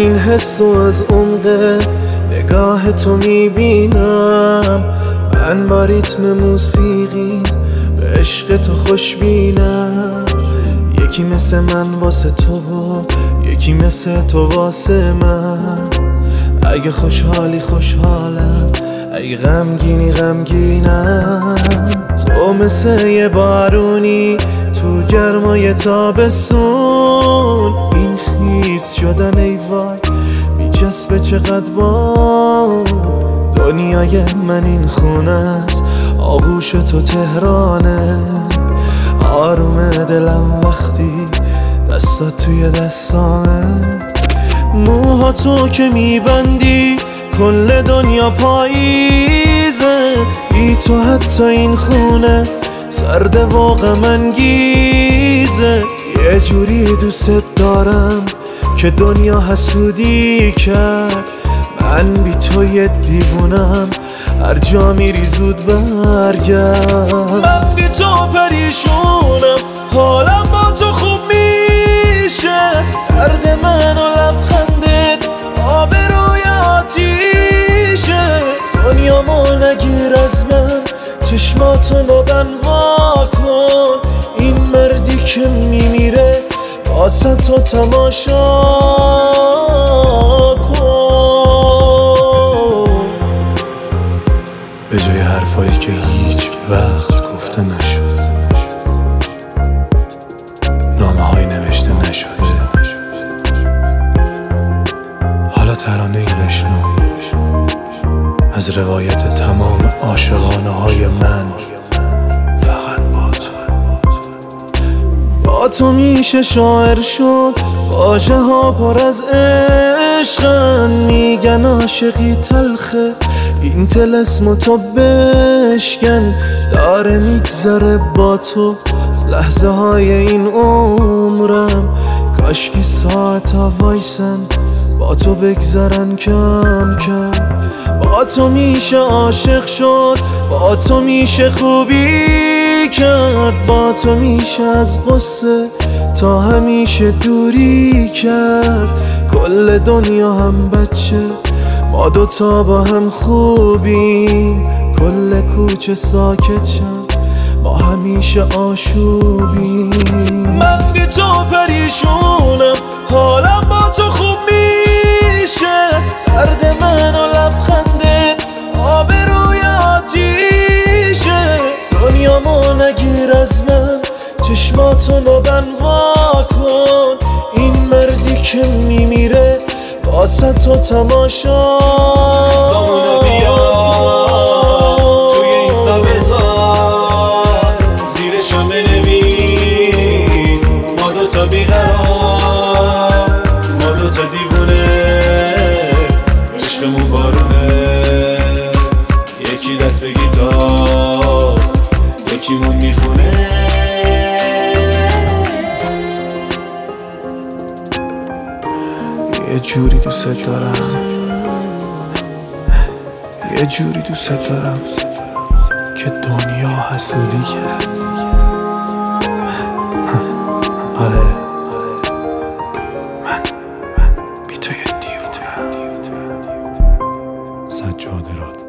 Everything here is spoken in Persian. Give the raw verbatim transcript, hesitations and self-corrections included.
این حسو از عمق نگاه تو میبینم. من با ریتم موسیقی به عشق تو خوشبینم. یکی مثل من واسه تو و یکی مثل تو واسه من. اگه خوشحالی خوشحالم، اگه غمگینی غمگینم. تو مثل یه بارونی تو گرمای تابستون. این خیس شدن ای وای میچسبه چقدر با دنیای من این خونه است، آغوش تو تهرانه. آروم دلم وقتی دستات توی دستامه. موها تو که میبندی کل دنیا پاییزه. بی تو حتی این خونه سرده و غم انگیزه. یه جوری دوست دارم که دنیا حسودی کرد. من بی تو یه دیوونم، هر جا میری زود برگرد. من بی تو پریشونم، حالم با تو خوب میشه. درد من و لبخندت آبروی آتیشه. دنیامو نگیر از من، چشماتو نبن وا کن. این مردی که میمیره واسه تو تماشا کن. به جای حرفایی که هیچ وقت گفته نشد، نامه های نوشته نشده، حالا ترانه‌ای بشنو از روایت تمام عاشقانه های من. فقط با تو با تو میشه شاعر شد. واژه ها پر از عشقن، میگن عاشقی تلخه. این طلسم تو بشکن، داره میگذره با تو لحظه های این عمرم. کاشکی ساعت ها وایسن با تو بگذرن کم کم. با تو میشه عاشق شد، با تو میشه خوبی کرد. با تو میشه از غصه تا همیشه دوری کرد. کل دنیا هم بچه، ما دوتا با هم خوبیم. کل کوچه ساکت شد، ما همیشه آشوبیم. من بی تو پریشونم، حالم با تو خوب میشه. درد من و لبخندت آبروی آتیشه. دنیامو نگیر از من، چشماتو نبن وا کن. این مردی که میمیره واسه تو تماشا زمونو بیا توی اینستا بذار، زیرشو بنویس ما دوتا بیقرار، ما دوتا دیوونه، عشقمون بارونه. یکی دست به گیتار، یکیمون میخونه. یه جوری دوست دارم، یه جوری دوست دارم که دنیا حسودی کرد. آره من من بی تو یه دیوونم. سجاده راد.